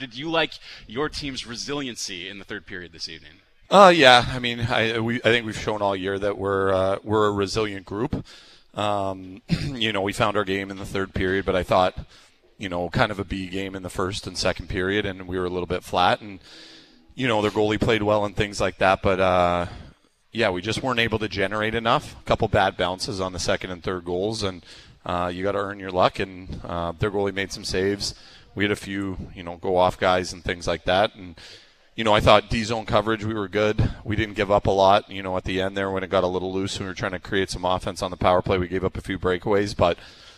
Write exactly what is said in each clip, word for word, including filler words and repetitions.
Did you like your team's resiliency in the third period this evening? Uh, yeah. I mean, I we I think we've shown all year that we're uh, we're a resilient group. Um, you know, we found our game in the third period, but I thought, you know, kind of a B game in the first and second period, and we were a little bit flat. And you know, their goalie played well and things like that, but uh, yeah, we just weren't able to generate enough. A couple bad bounces on the second and third goals, and uh, you got to earn your luck. And uh, their goalie made some saves. We had a few, you know, go-off guys and things like that. And, you know, I thought D-zone coverage, we were good. We didn't give up a lot, you know, at the end there when it got a little loose when we were trying to create some offense on the power play. We gave up a few breakaways, but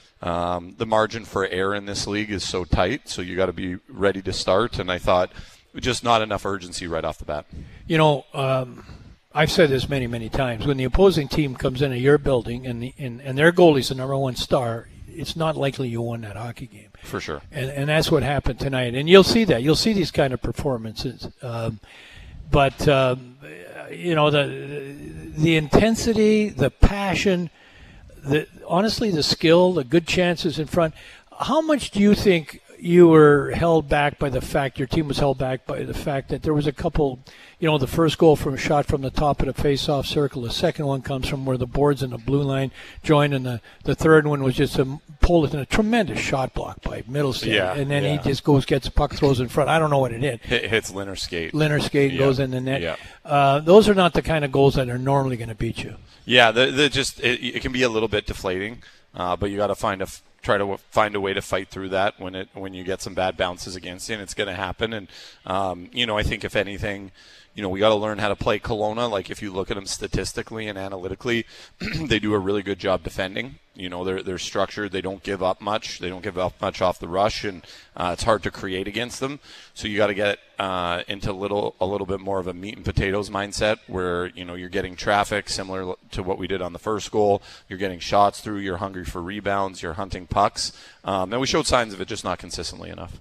um, the margin for error in this league is so tight, so you got to be ready to start. And I thought just not enough urgency right off the bat. You know, um, I've said this many, many times. When the opposing team comes into your building and, the, and, and their goalie's the number one star, it's not likely you won that hockey game. For sure. And and that's what happened tonight. And you'll see that. You'll see these kind of performances. Um, but, um, you know, the the intensity, the passion, the honestly, the skill, the good chances in front. How much do you think you were held back by the fact, your team was held back by the fact that there was a couple, you know, the first goal from a shot from the top of the face-off circle, the second one comes from where the boards and the blue line join, and the, the third one was just a pull in a tremendous shot block by Middlestate, yeah, and then yeah. he just goes, gets a puck, throws in front. I don't know what it is. It hits Linner skate. Linner skate yeah. goes in the net. Yeah. Uh, those are not the kind of goals that are normally going to beat you. Yeah, the, the just it, it can be a little bit deflating, uh, but you got to find a try to find a way to fight through that when it when you get some bad bounces against you, and it's going to happen. And um, you know, I think if anything, you know, we got to learn how to play Kelowna. Like if you look at them statistically and analytically, they do a really good job defending. You know, they're they're structured. They don't give up much. They don't give up much off the rush, and uh, it's hard to create against them. So you got to get uh, into a little a little bit more of a meat and potatoes mindset, where you know you're getting traffic similar to what we did on the first goal. You're getting shots through. You're hungry for rebounds. You're hunting pucks, um, and we showed signs of it, just not consistently enough.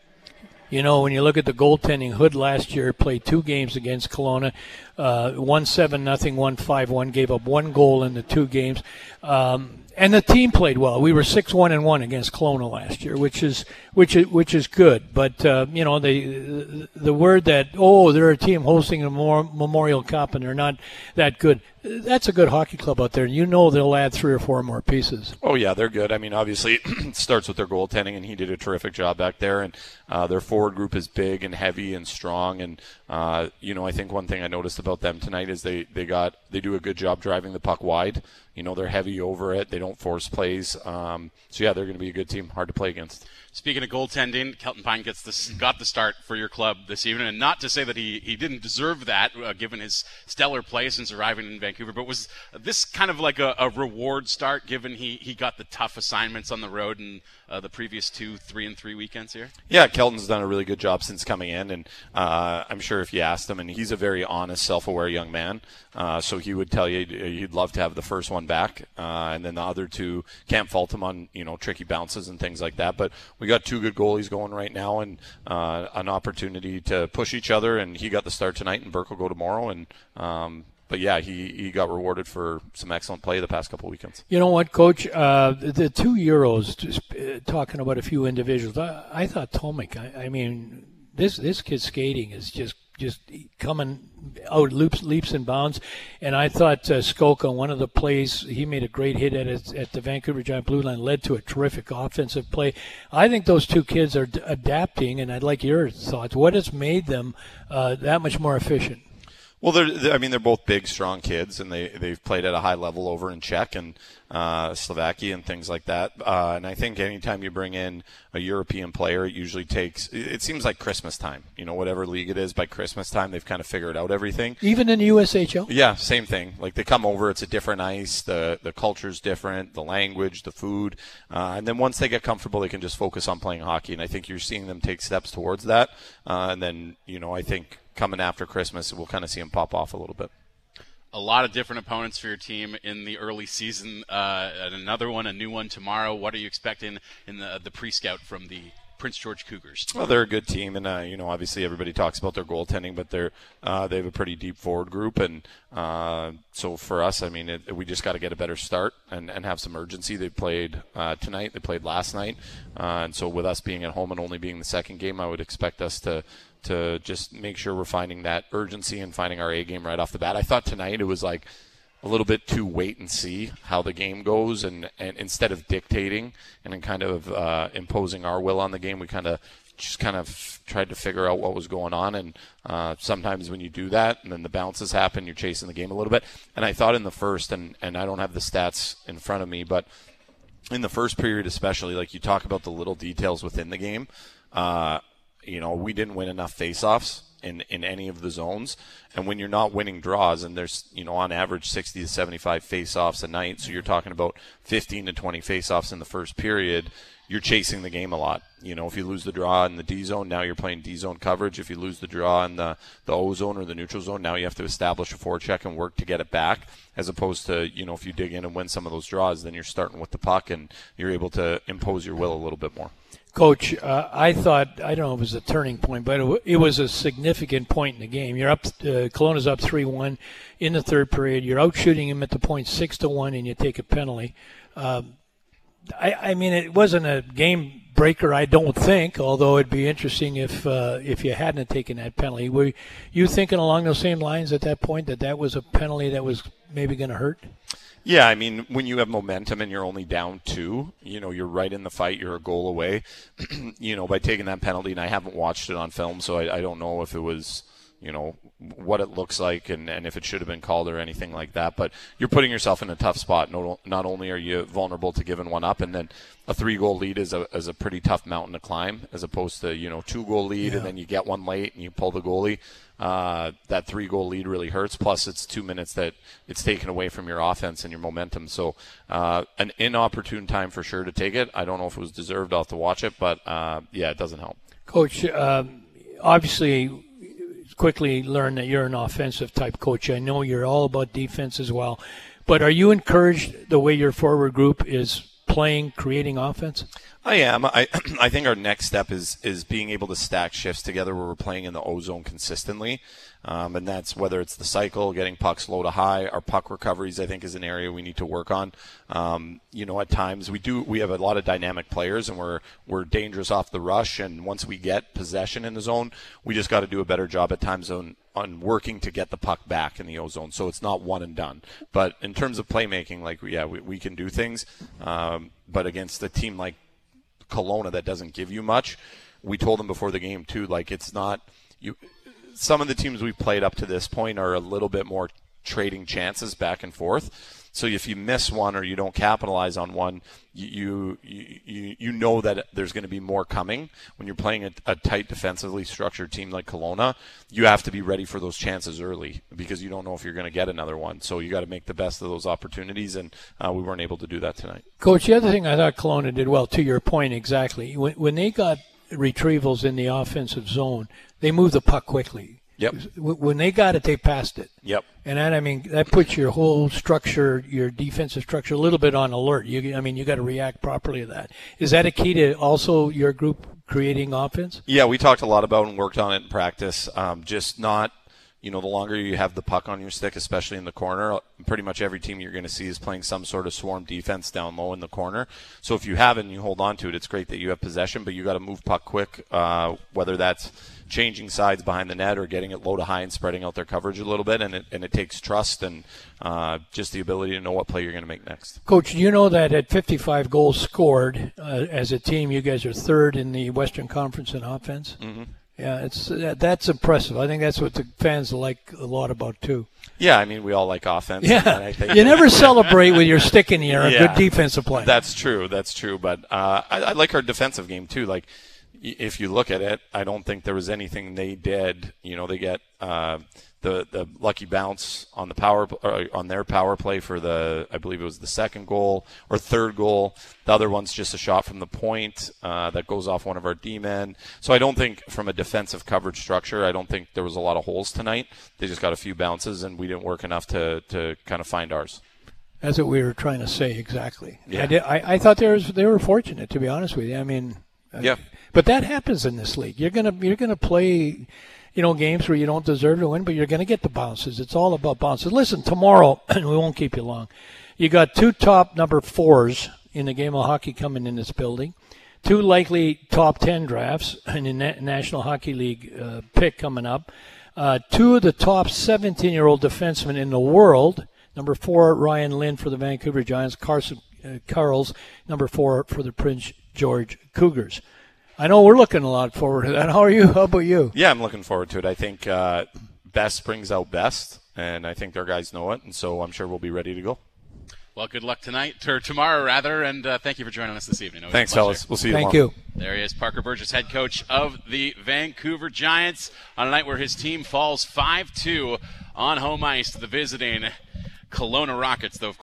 You know, when you look at the goaltending, Hood last year played two games against Kelowna, uh, won seven nothing, won five one, gave up one goal in the two games. Um, and the team played well. We were six one and one against Kelowna last year, which is which is which is good. But uh, you know, the the word that oh, they're a team hosting a Memorial Cup and they're not that good. That's a good hockey club out there, and you know they'll add three or four more pieces. Oh, yeah, they're good. I mean, obviously, it starts with their goaltending, and he did a terrific job back there. And uh, their forward group is big and heavy and strong. And, uh, you know, I think one thing I noticed about them tonight is they, they got they do a good job driving the puck wide. You know, they're heavy over it. They don't force plays. Um, so, yeah, they're going to be a good team, hard to play against. Speaking of goaltending, Kelton Pine gets this, got the start for your club this evening, and not to say that he, he didn't deserve that, uh, given his stellar play since arriving in Vancouver, but was this kind of like a, a reward start, given he, he got the tough assignments on the road in uh, the previous two, three and three weekends here? Yeah, Kelton's done a really good job since coming in, and uh, I'm sure if you asked him, and he's a very honest, self-aware young man, uh, so he would tell you he'd love to have the first one back, uh, and then the other two, can't fault him on, you know, tricky bounces and things like that, but we got two good goalies going right now, and uh, an opportunity to push each other, and he got the start tonight, and Burke will go tomorrow, and um, but yeah, he, he got rewarded for some excellent play the past couple of weekends. You know what, Coach? Uh, the, the two Euros, just uh, talking about a few individuals, I, I thought Tomek, I, I mean, this this kid's skating is just just coming out leaps, leaps and bounds. And I thought uh, Skoka, one of the plays, he made a great hit at it, at the Vancouver Giant blue line, led to a terrific offensive play. I think those two kids are d- adapting, and I'd like your thoughts. What has made them uh, that much more efficient? Well, they're, they're, I mean, they're both big, strong kids, and they, they've played at a high level over in Czech and uh, Slovakia and things like that. Uh, and I think anytime you bring in a European player, it usually takes – it seems like Christmas time. You know, whatever league it is, by Christmas time, they've kind of figured out everything. Even in the U S H L? Yeah, same thing. Like, they come over, it's a different ice, the, the culture's different, the language, the food. Uh, and then once they get comfortable, they can just focus on playing hockey. And I think you're seeing them take steps towards that. Uh, and then, you know, I think – coming after Christmas, we'll kind of see him pop off a little bit. A lot of different opponents for your team in the early season. Uh, and another one, a new one tomorrow. What are you expecting in the the pre-scout from the Prince George Cougars? Well, they're a good team, and uh, you know, obviously everybody talks about their goaltending, but they're uh, they have a pretty deep forward group, and uh, so for us, I mean, it, we just got to get a better start and, and have some urgency. They played uh, tonight, they played last night, uh, and so with us being at home and only being the second game, I would expect us to to just make sure we're finding that urgency and finding our A game right off the bat. I thought tonight it was like a little bit too wait and see how the game goes, and, and instead of dictating and then kind of uh, imposing our will on the game, we kind of just kind of tried to figure out what was going on. And uh, sometimes when you do that and then the bounces happen, you're chasing the game a little bit. And I thought in the first, and, and I don't have the stats in front of me, but in the first period especially, like you talk about the little details within the game, uh, you know, we didn't win enough faceoffs in, in any of the zones. And when you're not winning draws, and there's, you know, on average sixty to seventy-five face-offs a night, so you're talking about fifteen to twenty face-offs in the first period, you're chasing the game a lot. You know, if you lose the draw in the D zone, now you're playing D zone coverage. If you lose the draw in the, the O zone or the neutral zone, now you have to establish a forecheck and work to get it back, as opposed to, you know, if you dig in and win some of those draws, then you're starting with the puck and you're able to impose your will a little bit more. Coach, uh, I thought, I don't know if it was a turning point, but it, w- it was a significant point in the game. You're up, uh, Kelowna's up three one in the third period. You're out shooting him at the point six to one, and you take a penalty. Um, I, I mean, it wasn't a game breaker, I don't think, although it'd be interesting if uh, if you hadn't taken that penalty. Were you thinking along those same lines at that point, that that was a penalty that was maybe going to hurt? Yeah, I mean, when you have momentum and you're only down two, you know, you're right in the fight, you're a goal away, you know, by taking that penalty, and I haven't watched it on film, so I, I don't know if it was, you know, what it looks like and, and if it should have been called or anything like that. But you're putting yourself in a tough spot. Not, not only are you vulnerable to giving one up, and then a three-goal lead is a is a pretty tough mountain to climb, as opposed to, you know, two-goal lead, yeah, and then you get one late and you pull the goalie. Uh, that three-goal lead really hurts. Plus, it's two minutes that it's taken away from your offense and your momentum. So, uh, an inopportune time for sure to take it. I don't know if it was deserved. I'll have to watch it, but uh, yeah, it doesn't help. Coach, um, obviously, quickly learn that you're an offensive type coach. I know you're all about defense as well, but are you encouraged the way your forward group is playing, creating offense? I am. I I think our next step is is being able to stack shifts together where we're playing in the O zone consistently, um, and that's whether it's the cycle, getting pucks low to high. Our puck recoveries, I think, is an area we need to work on. Um, you know, at times we do we have a lot of dynamic players, and we're we're dangerous off the rush. And once we get possession in the zone, we just got to do a better job at times on on working to get the puck back in the O zone, so it's not one and done. But in terms of playmaking, like yeah, we we can do things, um, but against a team like Kelowna that doesn't give you much, we told them before the game too, like it's not you. Some of the teams we've played up to this point are a little bit more trading chances back and forth. So if you miss one or you don't capitalize on one, you you you, you know that there's going to be more coming. When you're playing a, a tight defensively structured team like Kelowna, you have to be ready for those chances early because you don't know if you're going to get another one. So you got to make the best of those opportunities, and uh, we weren't able to do that tonight. Coach, the other thing I thought Kelowna did well, to your point exactly, when, when they got retrievals in the offensive zone, they moved the puck quickly. Yep. When they got it, they passed it. Yep. And that, I mean, that puts your whole structure, your defensive structure, a little bit on alert. You, I mean, you got to react properly to that. Is that a key to also your group creating offense? Yeah, we talked a lot about and worked on it in practice. Um, just not, you know, the longer you have the puck on your stick, especially in the corner, pretty much every team you're going to see is playing some sort of swarm defense down low in the corner. So if you have it and you hold on to it, it's great that you have possession, but you got to move puck quick, uh, whether that's changing sides behind the net or getting it low to high and spreading out their coverage a little bit, and it, and it takes trust and uh, just the ability to know what play you're going to make next. Coach, do you know that at fifty-five goals scored uh, as a team, you guys are third in the Western Conference in offense? Mm-hmm. Yeah, it's uh, that's impressive. I think that's what the fans like a lot about too. Yeah, I mean, we all like offense. Yeah, and I think you never celebrate with your stick in the air. Yeah, A good defensive play. That's true. That's true. But uh, I, I like our defensive game too. Like, if you look at it, I don't think there was anything they did. You know, they get uh, the the lucky bounce on the power uh, on their power play for the, I believe it was the second goal or third goal. The other one's just a shot from the point uh, that goes off one of our D-men. So I don't think from a defensive coverage structure, I don't think there was a lot of holes tonight. They just got a few bounces, and we didn't work enough to to kind of find ours. That's what we were trying to say exactly. Yeah. I, did, I, I thought they, was, they were fortunate, to be honest with you. I mean, Yeah. But that happens in this league. You're gonna you're gonna play, you know, games where you don't deserve to win, but you're gonna get the bounces. It's all about bounces. Listen, tomorrow, and we won't keep you long. You got two top number fours in the game of hockey coming in this building. Two likely top ten drafts in the Na- National Hockey League uh, pick coming up. Uh, two of the top seventeen-year-old defensemen in the world. Number four, Ryan Lynn for the Vancouver Giants. Carson uh, Carls, number four for the Prince George Cougars. I know we're looking a lot forward to that. How are you? How about you? Yeah, I'm looking forward to it. I think uh, best brings out best, and I think their guys know it, and so I'm sure we'll be ready to go. Well, good luck tonight, or tomorrow rather, and uh, thank you for joining us this evening. Thanks, fellas. We'll see you Thank tomorrow. you. There he is, Parker Burgess, head coach of the Vancouver Giants, on a night where his team falls five two on home ice to the visiting Kelowna Rockets, though.